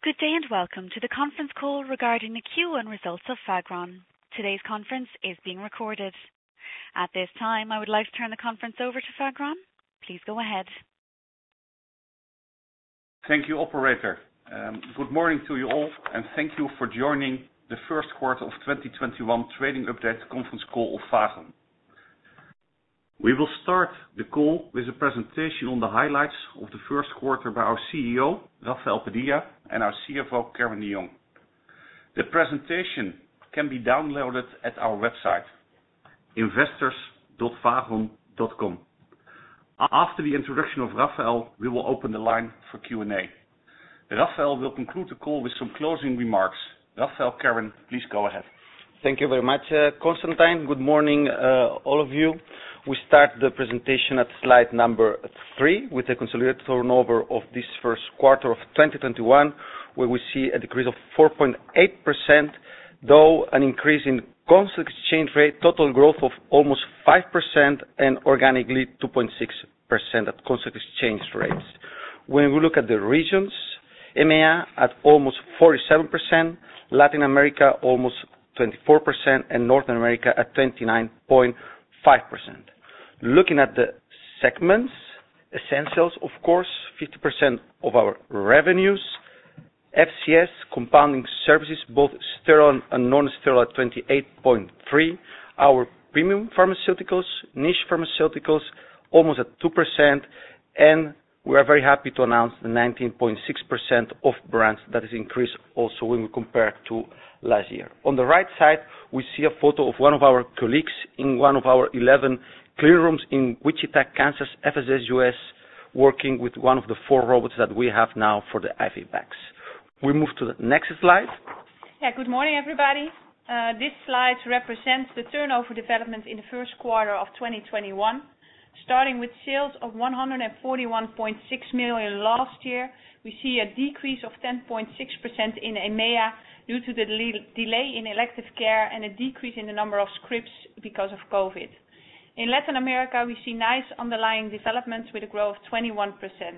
Good day and welcome to the conference call regarding the Q1 results of Fagron. Today's conference is being recorded. At this time, I would like to turn the conference over to Fagron. Please go ahead. Thank you, operator. Good morning to you all, and thank you for joining the first quarter of 2021 trading update conference call of Fagron. We will start the call with a presentation on the highlights of the first quarter by our CEO, Rafael Padilla, and our CFO, Karin de Jong. The presentation can be downloaded at our website, investors.fagron.com. After the introduction of Rafael, we will open the line for Q&A. Rafael will conclude the call with some closing remarks. Rafael, Karin, please go ahead. Thank you very much, Constantine. Good morning, all of you. We start the presentation at slide number 3 with the consolidated turnover of this first quarter of 2021, where we see a decrease of 4.8%, though an increase in constant exchange rate, total growth of almost 5%, and organically 2.6% at constant exchange rates. When we look at the regions, EMEA at almost 47%, Latin America almost 24%, and North America at 29.5%. Looking at the segments, Essentials, of course, 50% of our revenues. FCS, Compounding Services, both sterile and non-sterile at 28.3%. Our Premium Pharmaceuticals, Niche Pharmaceuticals, almost at 2%. And we are very happy to announce the 19.6% of brands that is increased also when we compare to last year. On the right side, we see a photo of one of our colleagues in one of our 11 clean rooms in Wichita, Kansas, FSS US, working with one of the 4 robots that we have now for the IV bags. We move to the next slide. Good morning, everybody. This slide represents the turnover development in the first quarter of 2021. Starting with sales of 141.6 million last year, we see a decrease of 10.6% in EMEA due to the delay in elective care and a decrease in the number of scripts because of COVID. In Latin America, we see nice underlying developments with a growth of 21%.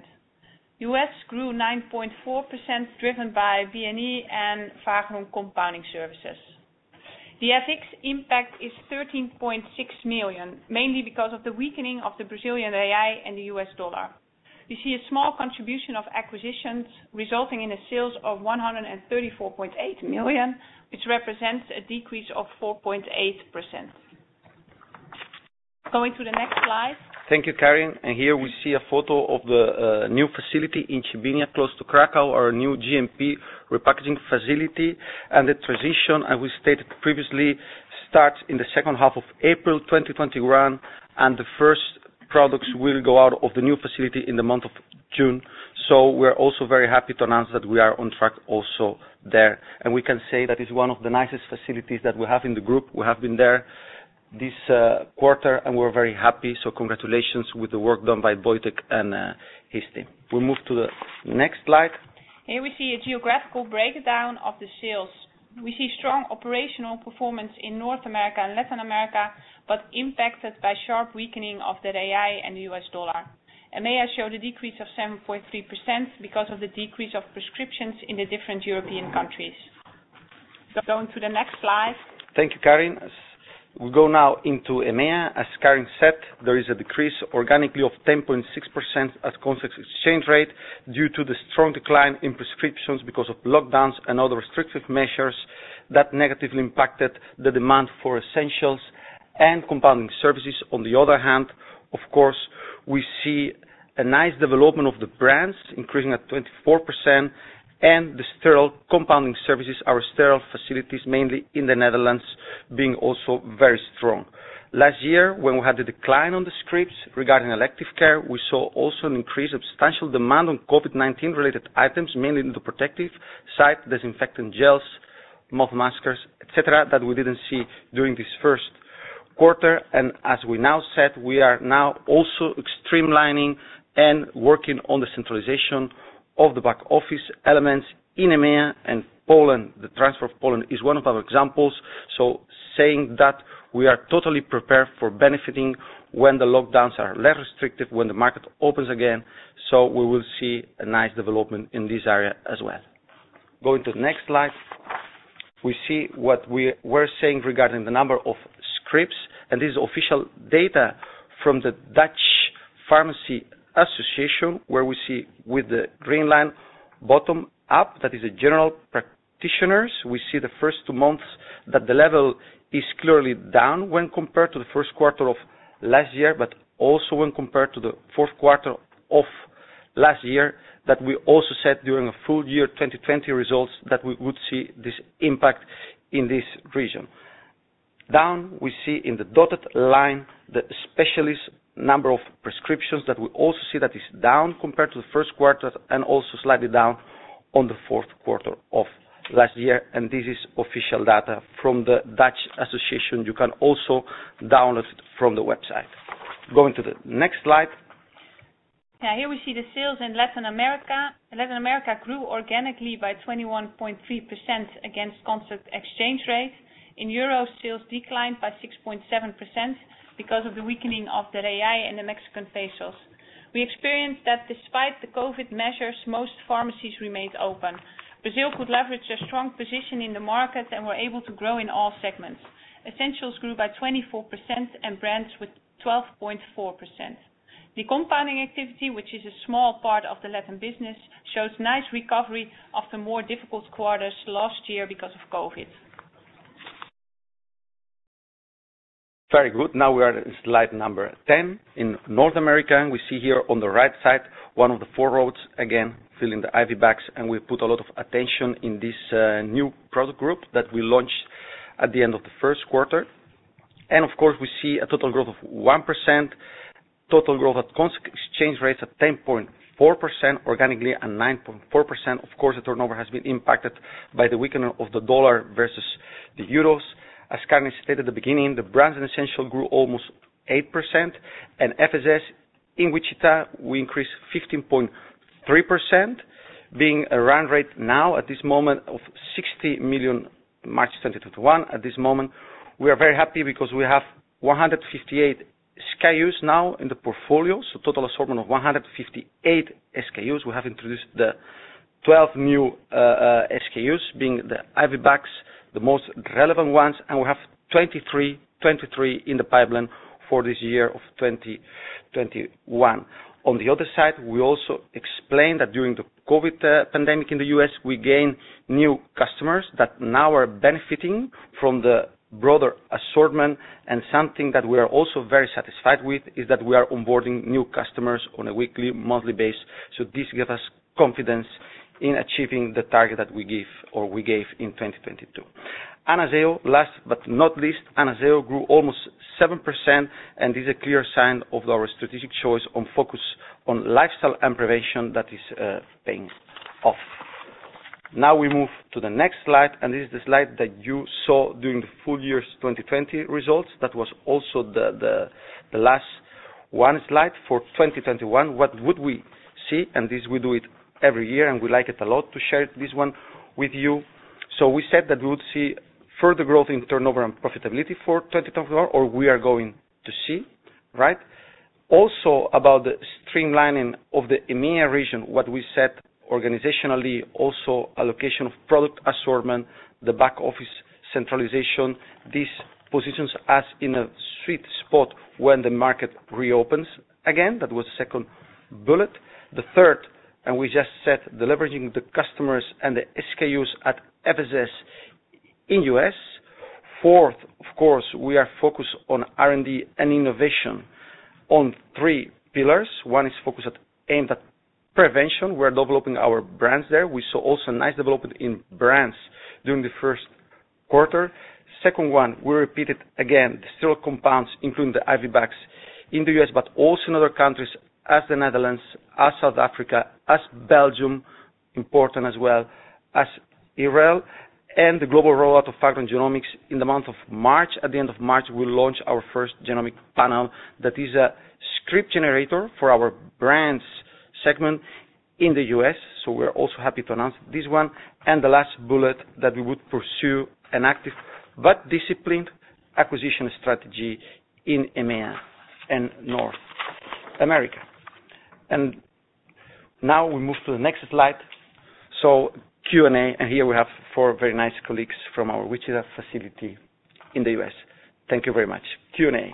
US grew 9.4%, driven by B&E and Fagron Compounding Services. The FX impact is 13.6 million, mainly because of the weakening of the Brazilian real and the US dollar. We see a small contribution of acquisitions, resulting in a sales of 134.8 million, which represents a decrease of 4.8%. Going to the next slide. Thank you, Karin. And here we see a photo of the new facility in Trzebinia, close to Krakow, our new GMP repackaging facility. And the transition, as we stated previously, starts in the second half of April 2021, and the first products will go out of the new facility in the month of June. So we're also very happy to announce that we are on track also there. And we can say that it's one of the nicest facilities that we have in the group. We have been there this quarter, and we're very happy. So congratulations with the work done by Wojtek and his team. We move to the next slide. Here we see a geographical breakdown of the sales. We see strong operational performance in North America and Latin America, but impacted by sharp weakening of the real and the US dollar. EMEA showed a decrease of 7.3% because of the decrease of prescriptions in the different European countries. Going to the next slide. Thank you, Karin. We go now into EMEA. As Karin said, there is a decrease organically of 10.6% at constant exchange rate due to the strong decline in prescriptions because of lockdowns and other restrictive measures that negatively impacted the demand for essentials and compounding services. On the other hand, of course, we see a nice development of the brands, increasing at 24%, and the sterile compounding services, our sterile facilities, mainly in the Netherlands, being also very strong. Last year, when we had the decline on the scripts regarding elective care, we saw also an increase of substantial demand on COVID-19 related items, mainly in the protective side, disinfectant gels, mouth maskers, etc., that we didn't see during this first quarter. And as we now said, we are now also streamlining and working on the centralization of the back office elements in EMEA, and Poland. The transfer of Poland is one of our examples. So saying that we are totally prepared for benefiting when the lockdowns are less restrictive, when the market opens again. So we will see a nice development in this area as well. Going to the next slide, we see what we were saying regarding the number of scripts, and this is official data from the Dutch Pharmacy Association, where we see with the green line bottom up, that is a general practitioners. We see the first 2 months that the level is clearly down when compared to the first quarter of last year, but also when compared to the fourth quarter of last year, that we also said during a full year 2020 results that we would see this impact in this region. Down, we see in the dotted line the specialist number of prescriptions that we also see that is down compared to the first quarter and also slightly down on the fourth quarter of last year, and this is official data from the Dutch Association. You can also download it from the website. Going to the next slide. Yeah, here we see the sales in Latin America. Latin America grew organically by 21.3% against constant exchange rate. In euros, sales declined by 6.7% because of the weakening of the real and the Mexican pesos. We experienced that despite the COVID measures, most pharmacies remained open. Brazil could leverage a strong position in the market and were able to grow in all segments. Essentials grew by 24% and brands with 12.4%. The compounding activity, which is a small part of the Latin business, shows nice recovery after more difficult quarters last year because of COVID. Very good. Now we are at slide number 10. In North America, we see here on the right side one of the 4 roads, again, filling the IV bags, and we put a lot of attention in this new product group that we launched at the end of the first quarter. And of course, we see a total growth of 1%, total growth at constant exchange rates at 10.4%, organically and 9.4%. Of course, the turnover has been impacted by the weakening of the dollar versus the euros. As Carmen stated at the beginning, the brands and essential grew almost 8%, and FSS in Wichita, we increased 15.3%, being a run rate now at this moment of 60 million March 2021. At this moment, we are very happy because we have 158 SKUs now in the portfolio, so total assortment of 158 SKUs. We have introduced the 12 new SKUs, being the IV bags, the most relevant ones, and we have 23 in the pipeline for this year of 2021. On the other side, we also explained that during the COVID pandemic in the US, we gained new customers that now are benefiting from the broader assortment, and something that we are also very satisfied with is that we are onboarding new customers on a weekly, monthly basis. So this gives us confidence in achieving the target that we gave in 2022. Anazao, last but not least, Anazao grew almost 7%, and this is a clear sign of our strategic choice on focus on lifestyle and prevention that is paying off. Now we move to the next slide, and this is the slide that you saw during the full year's 2020 results. That was also the last one slide for 2021. What would we see? And this we do it every year, and we like it a lot to share this one with you. So we said that we would see further growth in turnover and profitability for 2021, or we are going to see, right? Also about the streamlining of the EMEA region, what we said organizationally, also allocation of product assortment, the back office centralization. This positions us in a sweet spot when the market reopens. Again, that was the second bullet. The third, and we just said, the leveraging the customers and the SKUs at FSS in US. Fourth, of course, we are focused on R&D and innovation on 3 pillars. One is focused aimed at prevention. We're developing our brands there. We saw also a nice development in brands during the first quarter. Second one, we repeated again the sterile compounds, including the IV bags in the US, but also in other countries as the Netherlands, as South Africa, as Belgium, important as well, as Israel, and the global rollout of Fagron Genomics in the month of March. At the end of March, we'll launch our first genomic panel that is a script generator for our brands segment in the US. So we're also happy to announce this one. And the last bullet, that we would pursue an active but disciplined acquisition strategy in EMEA and North America. And now we move to the next slide. So Q&A, and here we have 4 very nice colleagues from our Wichita facility in the US. Thank you very much. Q&A.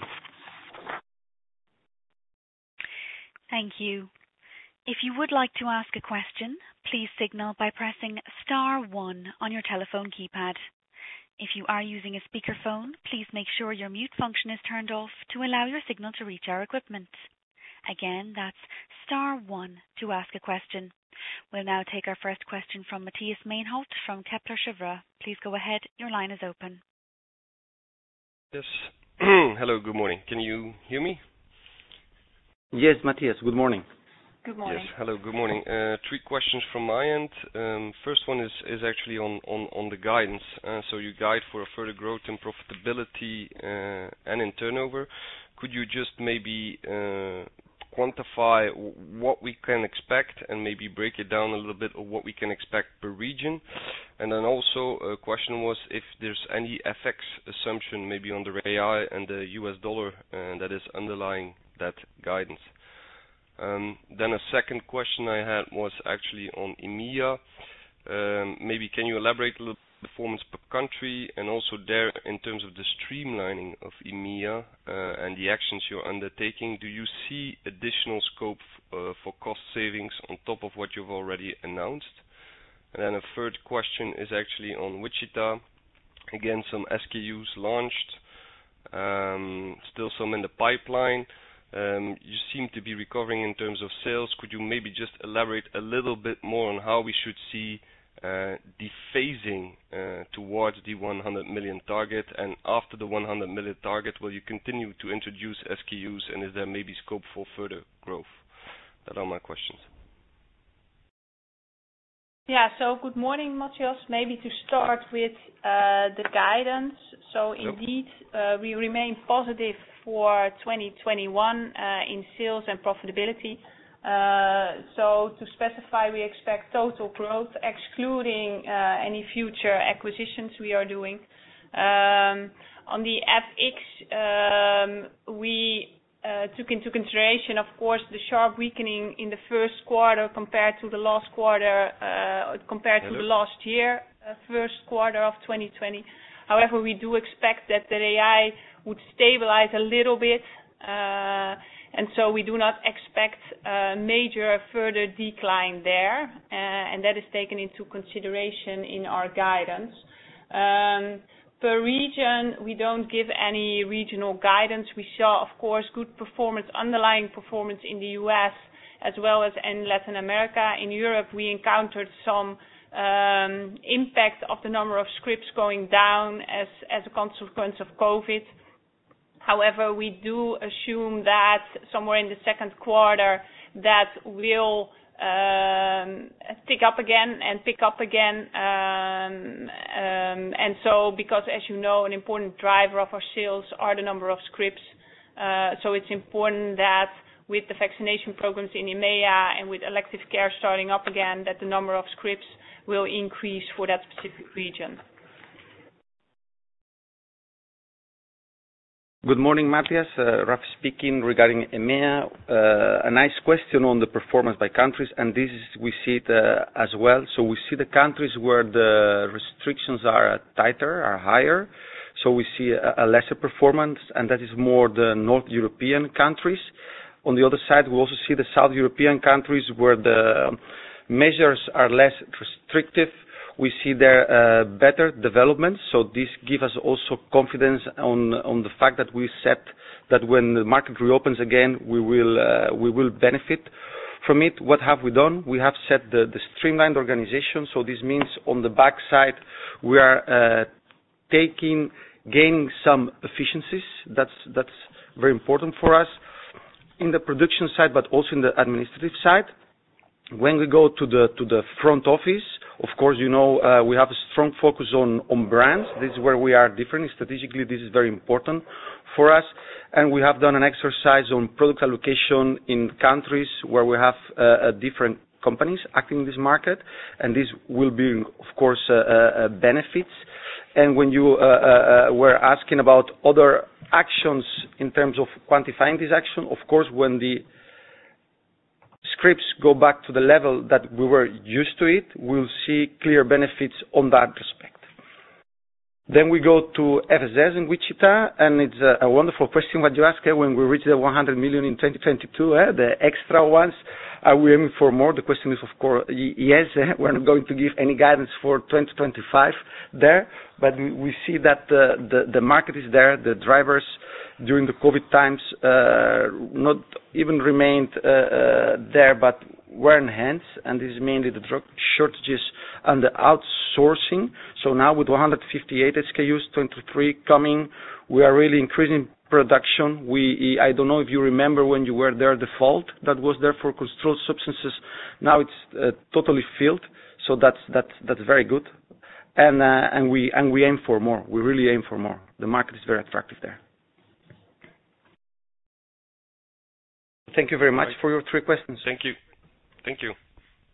Thank you. If you would like to ask a question, please signal by pressing star 1 on your telephone keypad. If you are using a speakerphone, please make sure your mute function is turned off to allow your signal to reach our equipment. Again, that's star 1 to ask a question. We'll now take our first question from Matthias Maenhout from Kepler Cheuvreux. Please go ahead. Your line is open. Yes. Hello, good morning. Can you hear me? Yes, Matthias, good morning. Good morning. Yes, hello, good morning. 3 questions from my end. First one is actually on the guidance. So you guide for a further growth in profitability and in turnover. Could you just maybe quantify what we can expect and maybe break it down a little bit of what we can expect per region? And then also a question was if there's any FX assumption maybe on the real and the US dollar that is underlying that guidance. Then a second question I had was actually on EMEA. Maybe can you elaborate a little performance per country, and also there in terms of the streamlining of EMEA and the actions you're undertaking, do you see additional scope for cost savings on top of what you've already announced? And then a third question is actually on Wichita. Again, some SKUs launched, still some in the pipeline. You seem to be recovering in terms of sales. Could you maybe just elaborate a little bit more on how we should see the phasing towards the 100 million target? And after the 100 million target, will you continue to introduce SKUs, and is there maybe scope for further growth? That are my questions. Yeah, so good morning, Matthias. Maybe to start with the guidance. So indeed, we remain positive for 2021 in sales and profitability. So to specify, we expect total growth, excluding any future acquisitions we are doing. On the FX, we took into consideration, of course, the sharp weakening in the first quarter compared to the last quarter, compared to the last year, first quarter of 2020. However, we do expect that the real would stabilize a little bit, and so we do not expect a major further decline there, and that is taken into consideration in our guidance. Per region, we don't give any regional guidance. We saw, of course, good performance, underlying performance in the US as well as in Latin America. In Europe, we encountered some impact of the number of scripts going down as a consequence of COVID. However, we do assume that somewhere in the second quarter that will pick up again. And so, because as you know, an important driver of our sales are the number of scripts. So it's important that with the vaccination programs in EMEA and with elective care starting up again, that the number of scripts will increase for that specific region. Good morning, Matthias. Raf speaking regarding EMEA. A nice question on the performance by countries, and this is, we see it as well. So we see the countries where the restrictions are tighter, are higher. So we see a lesser performance, and that is more the North European countries. On the other side, we also see the South European countries where the measures are less restrictive. We see there better development, so this gives us also confidence on the fact that we said that when the market reopens again, we will benefit from it. What have we done? We have set the streamlined organization, so this means on the back side we are gaining some efficiencies. That's very important for us in the production side, but also in the administrative side. When we go to the front office, of course, you know, we have a strong focus on brands. This is where we are different. Strategically, this is very important for us. And we have done an exercise on product allocation in countries where we have different companies acting in this market. And this will bring, of course, benefits. And when you were asking about other actions in terms of quantifying this action, of course, when the scripts go back to the level that we were used to it, we'll see clear benefits on that respect. Then we go to FSS in Wichita, and it's a wonderful question what you ask when we reach the 100 million in 2022, the extra ones. Are we aiming for more? The question is, of course, yes. We're not going to give any guidance for 2025 there, but we see that the market is there. The drivers during the COVID times not even remained there, but were enhanced, and this is mainly the drug shortages and the outsourcing. So now with 158 SKUs, 23 coming, we are really increasing production. I don't know if you remember when you were there, the fault that was there for controlled substances. Now it's totally filled, so that's very good. And we aim for more. We really aim for more. The market is very attractive there. Thank you very much for your 3 questions. Thank you. Thank you.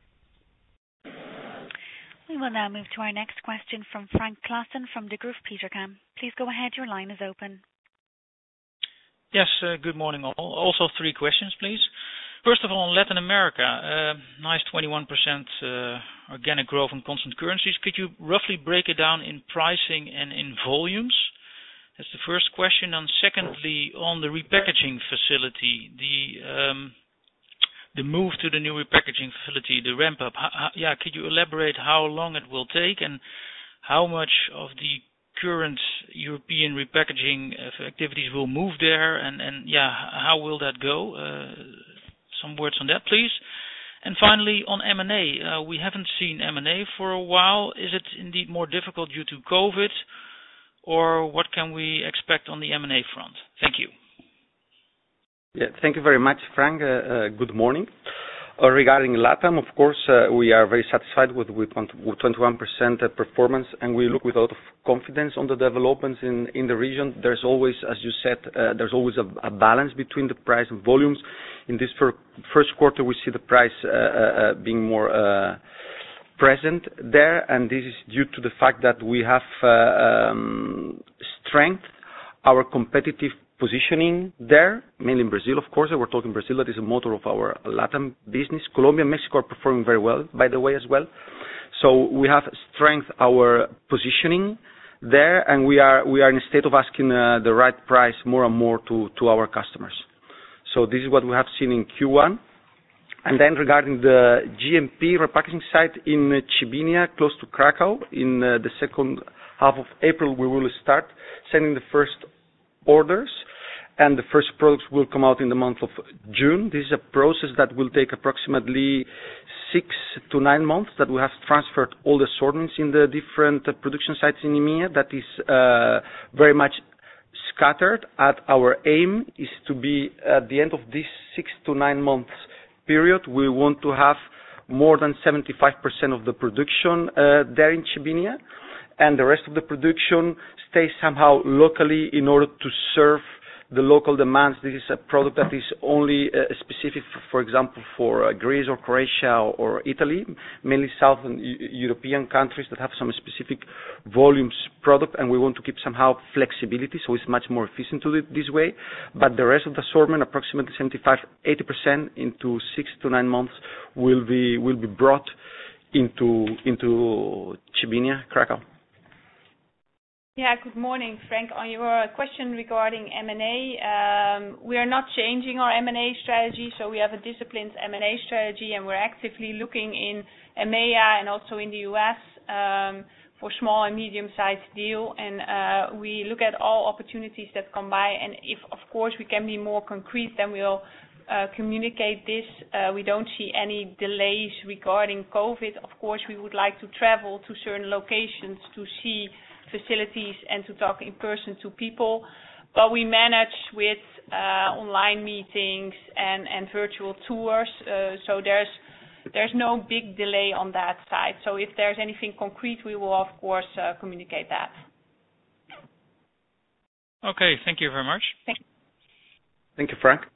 We will now move to our next question from Frank Claassen from Degroof Petercam. Please go ahead. Your line is open. Yes, good morning all. Also 3 questions, please. First of all, Latin America, nice 21% organic growth in constant currencies. Could you roughly break it down in pricing and in volumes? That's the first question. And secondly, on the repackaging facility, the move to the new repackaging facility, the ramp up. Could you elaborate how long it will take and how much of the current European repackaging activities will move there, and how will that go? Some words on that, please. And finally, on M&A, we haven't seen M&A for a while. Is it indeed more difficult due to COVID, or what can we expect on the M&A front? Thank you. Yeah, thank you very much, Frank. Good morning. Regarding LATAM, of course, we are very satisfied with 21% performance, and we look with a lot of confidence on the developments in the region. There's always, as you said, there's always a balance between the price and volumes. In this first quarter, we see the price being more present there, and this is due to the fact that we have strengthened our competitive positioning there, mainly in Brazil, of course. We're talking Brazil, that is a motor of our LATAM business. Colombia and Mexico are performing very well, by the way, as well. So we have strengthened our positioning there, and we are in a state of asking the right price more and more to our customers. So this is what we have seen in Q1. And then regarding the GMP repackaging site in Chibinia, close to Krakow, in the second half of April, we will start sending the first orders, and the first products will come out in the month of June. This is a process that will take approximately 6 to 9 months, that we have transferred all the assortments in the different production sites in EMEA. That is very much scattered. Our aim is to be, at the end of this 6 to 9 months period, we want to have more than 75% of the production there in Chibinia, and the rest of the production stays somehow locally in order to serve the local demands. This is a product that is only specific, for example, for Greece or Croatia or Italy, mainly Southern European countries that have some specific volumes product, and we want to keep somehow flexibility, so it's much more efficient to do it this way. But the rest of the assortment, approximately 75-80% into 6 to 9 months, will be brought into Chibinia, Krakow. Yeah, good morning, Frank. On your question regarding M&A, we are not changing our M&A strategy, so we have a disciplined M&A strategy, and we're actively looking in EMEA and also in the US for small and medium-sized deal, and we look at all opportunities that come by, and if, of course, we can be more concrete, then we'll communicate this. We don't see any delays regarding COVID. Of course, we would like to travel to certain locations to see facilities and to talk in person to people, but we manage with online meetings and virtual tours, so there's no big delay on that side. So if there's anything concrete, we will of course communicate that. Okay, thank you very much. Thank you, Frank.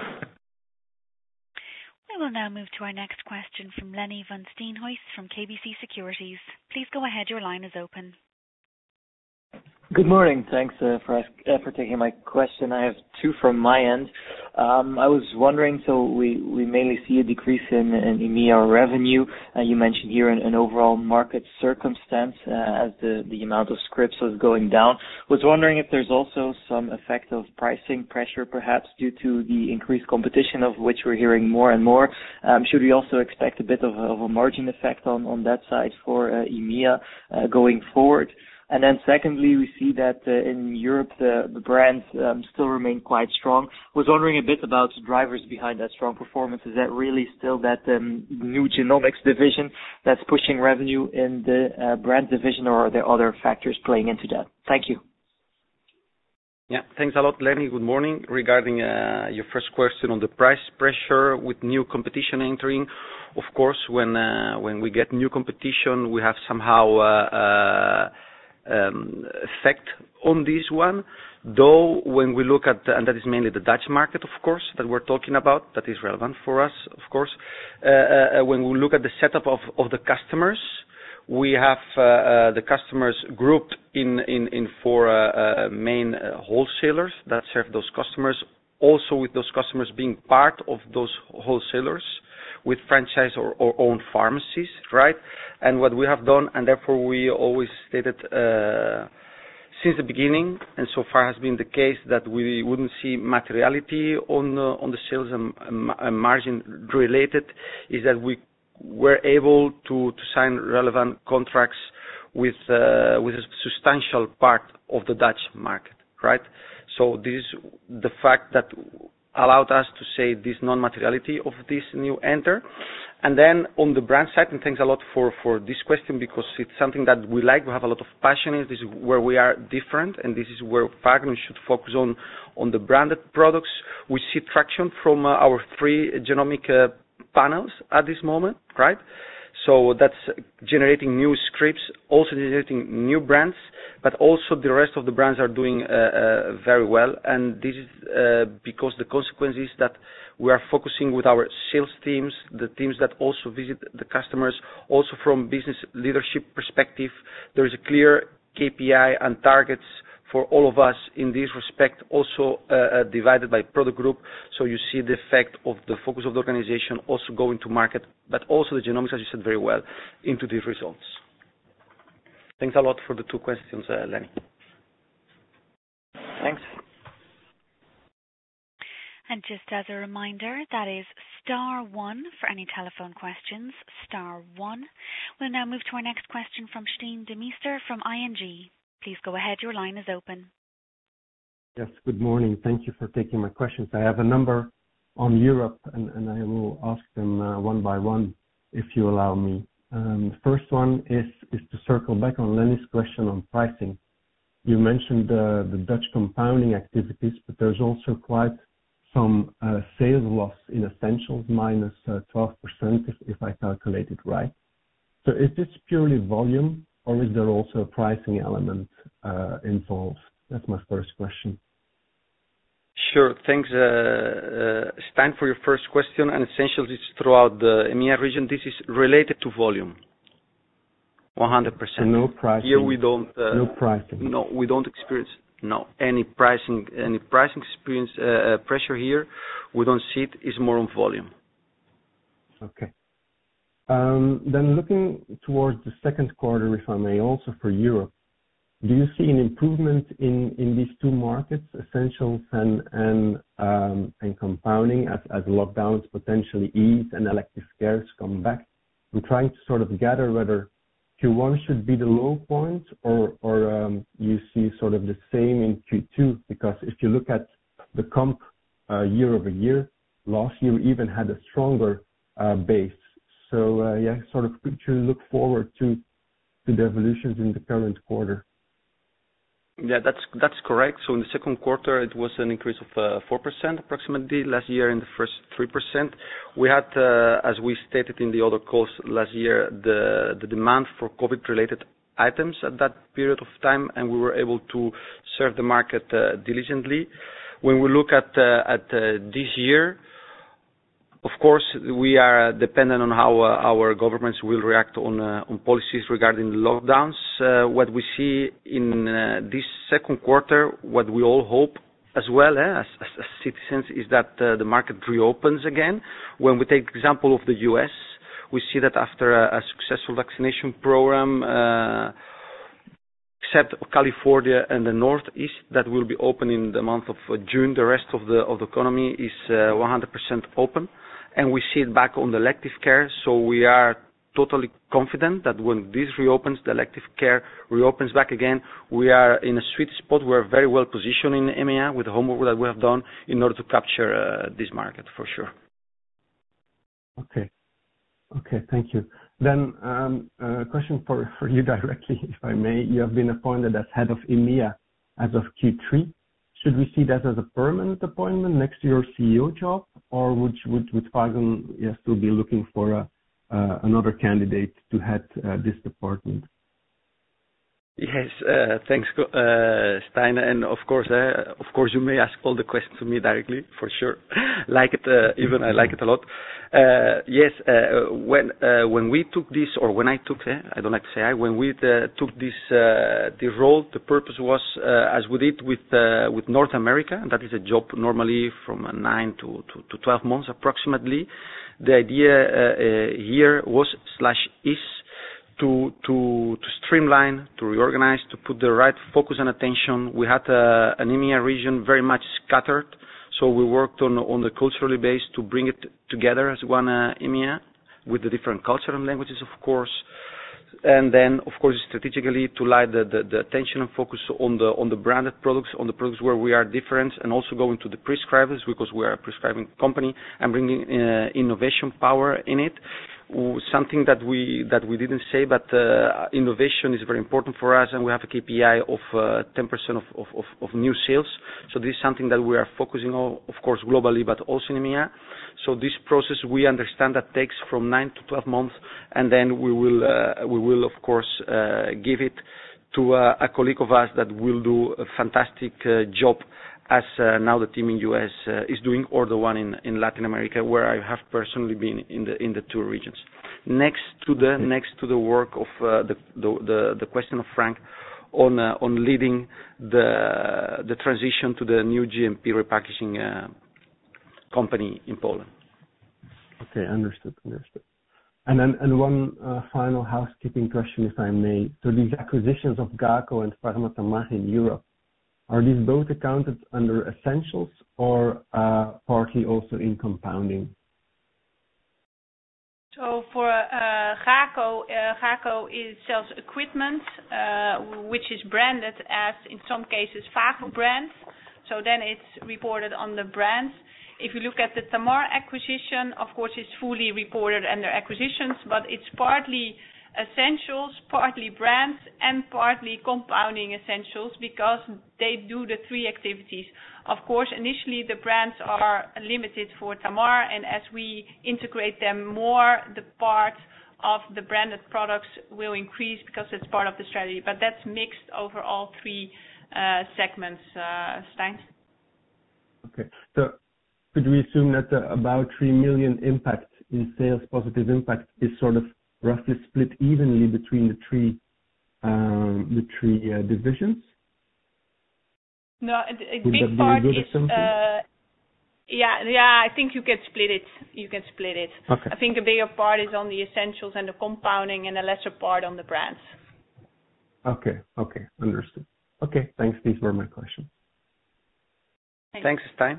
We will now move to our next question from Lenny van Steenhuis from KBC Securities. Please go ahead, your line is open. Good morning. Thanks for taking my question. I have 2 from my end. I was wondering, so we mainly see a decrease in EMEA revenue. You mentioned here an overall market circumstance as the amount of scripts was going down. Was wondering if there's also some effect of pricing pressure, perhaps due to the increased competition of which we're hearing more and more. Should we also expect a bit of a margin effect on that side for EMEA going forward? And then secondly, we see that in Europe, the brands still remain quite strong. Was wondering a bit about the drivers behind that strong performance. Is that really still that new genomics division that's pushing revenue in the brand division, or are there other factors playing into that? Thank you. Yeah, thanks a lot, Lenny. Good morning. Regarding your first question on the price pressure with new competition entering, of course, when we get new competition, we have somehow effect on this one. Though when we look at, and that is mainly the Dutch market, of course, that we're talking about, that is relevant for us, of course. When we look at the setup of the customers, we have the customers grouped in four main wholesalers that serve those customers, also with those customers being part of those wholesalers with franchise or own pharmacies, right? And what we have done, and therefore we always stated since the beginning, and so far has been the case, that we wouldn't see materiality on the sales and margin related, is that we were able to sign relevant contracts with a substantial part of the Dutch market, right? So this is the fact that allowed us to say this non-materiality of this new enter. And then on the brand side, and thanks a lot for this question, because it's something that we like, we have a lot of passion in. This is where we are different, and this is where Fagron should focus on the branded products. We see traction from our 3 genomic panels at this moment, right? So that's generating new scripts, also generating new brands, but also the rest of the brands are doing very well. And this is because the consequence is that we are focusing with our sales teams, the teams that also visit the customers, also from business leadership perspective. There is a clear KPI and targets for all of us in this respect, also divided by product group. So you see the effect of the focus of the organization also going to market, but also the genomics, as you said very well, into these results. Thanks a lot for the 2 questions, Lenny. Thanks. And just as a reminder, that is *1 for any telephone questions, *1. We'll now move to our next question from Stijn Demeester from ING. Please go ahead. Your line is open. Yes, good morning. Thank you for taking my questions. I have a number on Europe, and I will ask them one by one, if you allow me. The first one is to circle back on Lenny's question on pricing. You mentioned the Dutch compounding activities, but there's also quite some sales loss in essentials, minus 12%, if I calculate it right. So is this purely volume, or is there also a pricing element involved? That's my first question. Sure. Thanks, Stijn, for your first question. And essentials is throughout the EMEA region. This is related to volume. 100%. So no pricing. Here we don't. No pricing. No, we don't experience any pricing experience pressure here. We don't see it. It's more on volume. Okay. Then looking towards the second quarter, if I may, also for Europe, do you see an improvement in these 2 markets, essentials and compounding, as lockdowns potentially ease and elective cares come back? I'm trying to sort of gather whether Q1 should be the low point, or you see sort of the same in Q2, because if you look at the comp year over year, last year we even had a stronger base. So yeah, sort of could you look forward to the evolutions in the current quarter? Yeah, that's correct. So in the second quarter, it was an increase of 4% approximately. Last year, in the first 3%, we had, as we stated in the other calls last year, the demand for COVID-related items at that period of time, and we were able to serve the market diligently. When we look at this year, of course, we are dependent on how our governments will react on policies regarding the lockdowns. What we see in this second quarter, what we all hope as well as citizens is that the market reopens again. When we take the example of the US, we see that after a successful vaccination program, except California and the Northeast, that will be open in the month of June, the rest of the economy is 100% open. And we see it back on the elective care, so we are totally confident that when this reopens, the elective care reopens back again, we are in a sweet spot. We're very well positioned in EMEA with the homework that we have done in order to capture this market for sure. Okay, thank you. Then a question for you directly, if I may. You have been appointed as head of EMEA as of Q3. Should we see that as a permanent appointment next to your CEO job, or would Fagron still be looking for another candidate to head this department? Yes, thanks, Stijn, and of course, you may ask all the questions to me directly, for sure. Like it, even I like it a lot. Yes, when we took this, or when I took, I don't like to say I, when we took this role, the purpose was, as we did with North America, and that is a job normally from 9 to 12 months approximately. The idea here was / is to streamline, to reorganize, to put the right focus and attention. We had an EMEA region very much scattered, so we worked on the culturally based to bring it together as one EMEA with the different culture and languages, of course. And then, of course, strategically to light the attention and focus on the branded products, on the products where we are different, and also going to the prescribers because we are a prescribing company and bringing innovation power in it. Something that we didn't say, but innovation is very important for us, and we have a KPI of 10% of new sales. So this is something that we are focusing on, of course, globally, but also in EMEA. So this process, we understand that takes from 9 to 12 months, and then we will of course give it to a colleague of us that will do a fantastic job, as now the team in US is doing, or the one in Latin America, where I have personally been in the two regions. Next to the work of the question of Frank on leading the transition to the new GMP repackaging company in Poland. Okay, understood. And one final housekeeping question, if I may. So these acquisitions of GACO and Pharma-Tamar in Europe, are these both accounted under essentials or partly also in compounding? So for GACO sells equipment, which is branded as, in some cases, Fagron brand. So then it's reported on the brands. If you look at the Tamar acquisition, of course, it's fully reported under acquisitions, but it's partly essentials, partly brands, and partly compounding essentials, because they do the three activities. Of course, initially the brands are limited for Tamar, and as we integrate them more, the part of the branded products will increase because it's part of the strategy. But that's mixed over all three segments, Stijn. Okay, so could we assume that about 3 million impact in sales, positive impact, is sort of roughly split evenly between the three divisions? No, a big part is. I think you can split it. Okay. I think a bigger part is on the essentials and the compounding, and a lesser part on the brands. Okay, understood. Okay, thanks. These were my questions. Thanks, Stijn.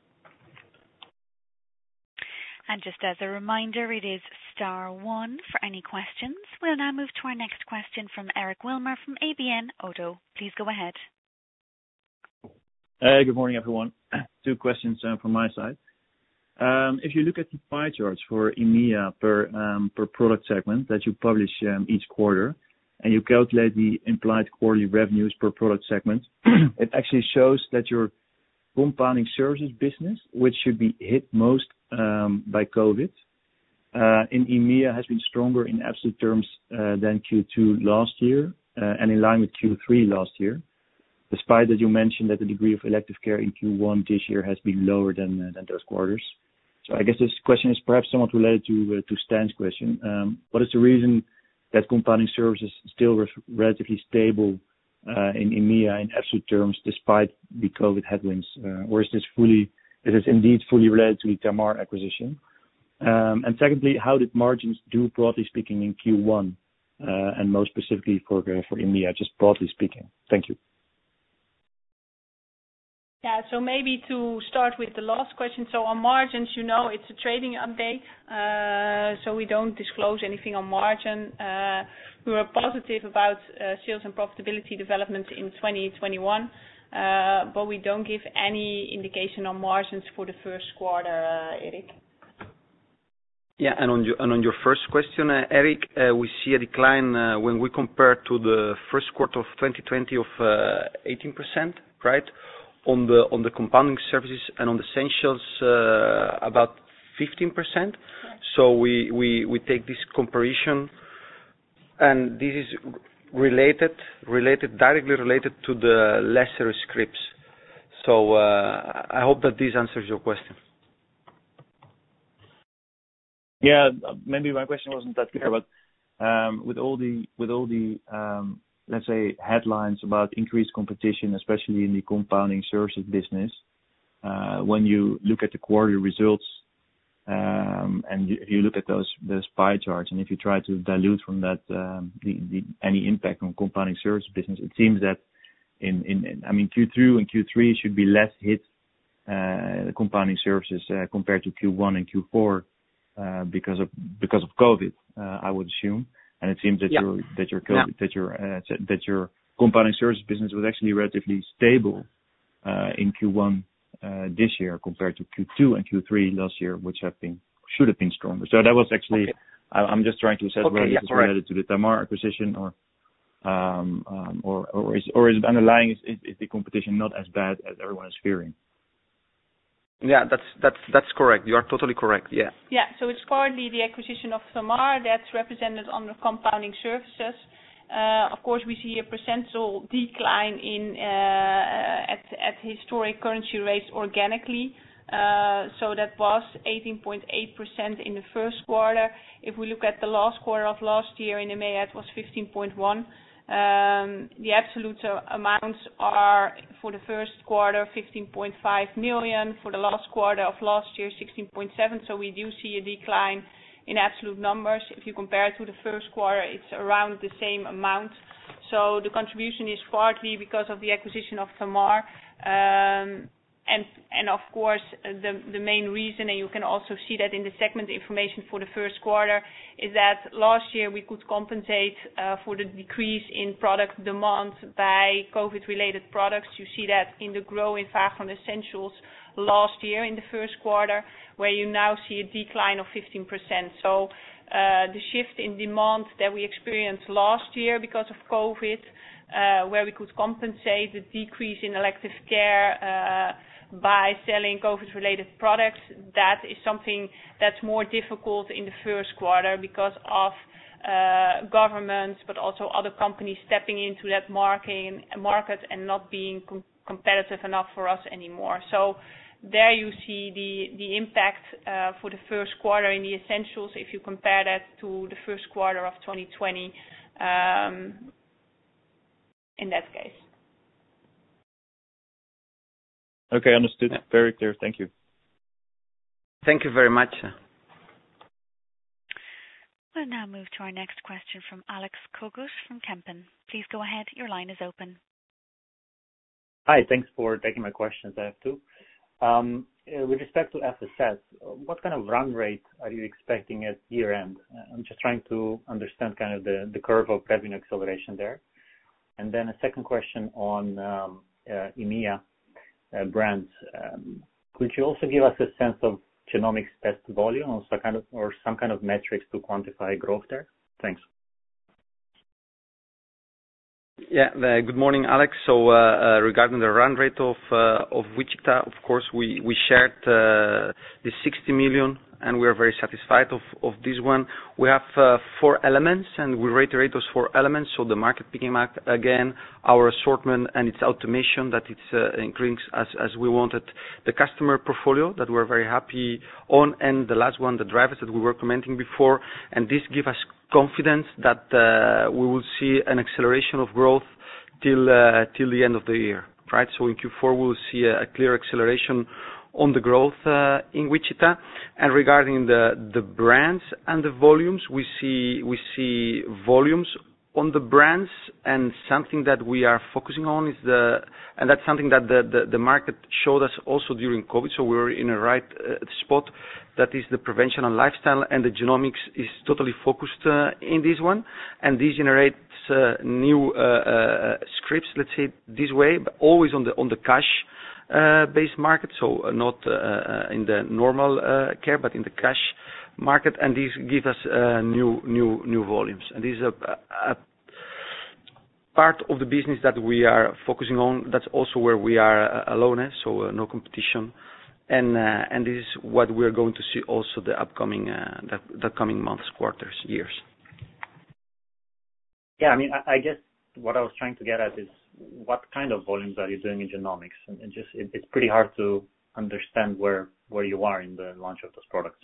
And just as a reminder, it is star 1 for any questions. We'll now move to our next question from Eric Wilmer from ABN ODDO. Please go ahead. Good morning, everyone. 2 questions from my side. If you look at the pie charts for EMEA per product segment that you publish each quarter, and you calculate the implied quarterly revenues per product segment, it actually shows that your compounding services business, which should be hit most by COVID, in EMEA has been stronger in absolute terms than Q2 last year, and in line with Q3 last year, despite that you mentioned that the degree of elective care in Q1 this year has been lower than those quarters. So I guess this question is perhaps somewhat related to Stijn's question. What is the reason that compounding services still relatively stable in EMEA in absolute terms, despite the COVID headwinds? Or is this indeed fully related to the Tamar acquisition? And secondly, how did margins do, broadly speaking, in Q1, and most specifically for EMEA, just broadly speaking? Thank you. Yeah, so maybe to start with the last question. So on margins, it's a trading update, so we don't disclose anything on margin. We were positive about sales and profitability development in 2021, but we don't give any indication on margins for the first quarter, Eric. Yeah, and on your first question, Eric, we see a decline when we compare to the first quarter of 2020 of 18%, right? On the compounding services and on the essentials, about 15%. Yeah. So we take this comparison, and this is directly related to the lesser scripts. So I hope that this answers your question. Yeah, maybe my question wasn't that clear, but with all the let's say headlines about increased competition, especially in the compounding services business, when you look at the quarterly results, and you look at those pie charts, and if you try to dilute from that any impact on compounding services business, it seems that Q2 and Q3 should be less hit compounding services compared to Q1 and Q4 because of COVID, I would assume. And it seems that your compounding services business was actually relatively stable in Q1 this year compared to Q2 and Q3 last year, which should have been stronger. So that was actually, okay. I'm just trying to assess whether this is related to the Tamar acquisition or is it underlying? Is the competition not as bad as everyone is fearing? Yeah, that's correct. You are totally correct. Yeah. Yeah. So it's partly the acquisition of Tamar that's represented under compounding services. Of course, we see a percentage decline at historic currency rates organically. So that was 18.8% in the first quarter. If we look at the last quarter of last year in EMEA, it was 15.1%. The absolute amounts are for the first quarter 15.5 million, for the last quarter of last year 16.7. So we do see a decline in absolute numbers. If you compare it to the first quarter, it's around the same amount. So the contribution is partly because of the acquisition of Tamar, and of course the main reason, and you can also see that in the segment information for the first quarter, is that last year we could compensate for the decrease in product demand by COVID-related products. You see that in the growth in Fagron Essentials last year in the first quarter, where you now see a decline of 15%. So the shift in demand that we experienced last year because of COVID, where we could compensate the decrease in elective care by selling COVID-related products, that is something that's more difficult in the first quarter because of governments, but also other companies stepping into that market and not being competitive enough for us anymore. So there you see the impact for the first quarter in the essentials if you compare that to the first quarter of 2020 in that case. Okay, understood. Yeah. Very clear. Thank you. Thank you very much. We'll now move to our next question from Alex Kogut from Kempen. Please go ahead. Your line is open. Hi, thanks for taking my questions. I have two. With respect to FSS, what kind of run rate are you expecting at year end? I'm just trying to understand kind of the curve of revenue acceleration there. And then a second question on EMEA brands. Could you also give us a sense of genomics test volume or some kind of metrics to quantify growth there? Thanks. Yeah. Good morning, Alex. So regarding the run rate of Wichita, of course, we shared the 60 million, and we are very satisfied of this one. We have 4 elements, and we reiterate those 4 elements. So the market picking up again, our assortment and its automation that it's increasing as we wanted, the customer portfolio that we're very happy on, and the last one, the drivers that we were commenting before. And this gives us confidence that we will see an acceleration of growth till the end of the year, right? So in Q4 we'll see a clear acceleration on the growth in Wichita. And regarding the brands and the volumes, we see volumes on the brands, and something that we are focusing on is and that's something that the market showed us also during COVID. So we're in a right spot. That is the prevention and lifestyle, and the genomics is totally focused in this one, and this generates new scripts, let's say this way, but always on the cash based market, so not in the normal care, but in the cash market, and this gives us new volumes. And this is a part of the business that we are focusing on. That's also where we are alone, so no competition. And this is what we're going to see also the upcoming months, quarters, years. Yeah, I mean, I guess what I was trying to get at is what kind of volumes are you doing in genomics? And it's pretty hard to understand where you are in the launch of those products.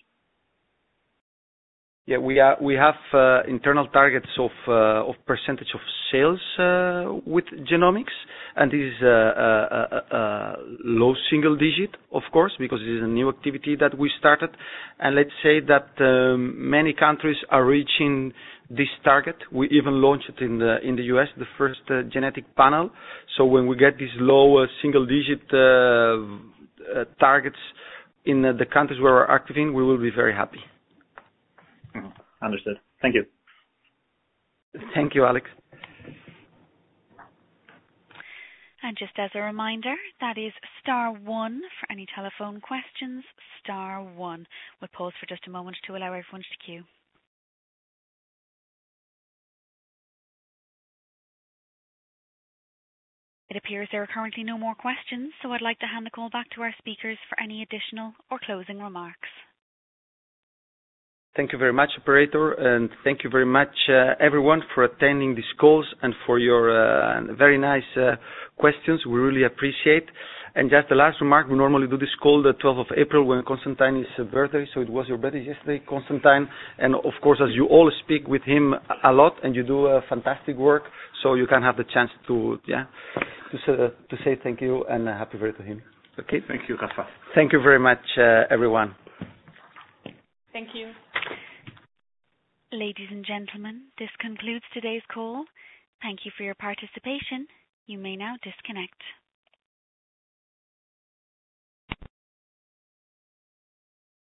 Yeah, we have internal targets of percentage of sales with genomics, and this is a low single digit, of course, because this is a new activity that we started. And let's say that many countries are reaching this target. We even launched it in the US, the first genetic panel. So when we get these low single digit targets in the countries where we're active in, we will be very happy. Understood. Thank you. Thank you, Alex. And just as a reminder, that is *1 for any telephone questions, *1. We'll pause for just a moment to allow everyone to queue. It appears there are currently no more questions, so I'd like to hand the call back to our speakers for any additional or closing remarks. Thank you very much, operator, and thank you very much, everyone, for attending these calls and for your very nice questions. We really appreciate. And just the last remark, we normally do this call the 12th of April when Constantine is birthday, so it was your birthday yesterday, Constantine. And of course, as you all speak with him a lot, and you do fantastic work, so you can have the chance to say thank you and happy birthday to him. Okay? Thank you, Rafa. Thank you very much, everyone. Thank you. Ladies and gentlemen, this concludes today's call. Thank you for your participation. You may now disconnect.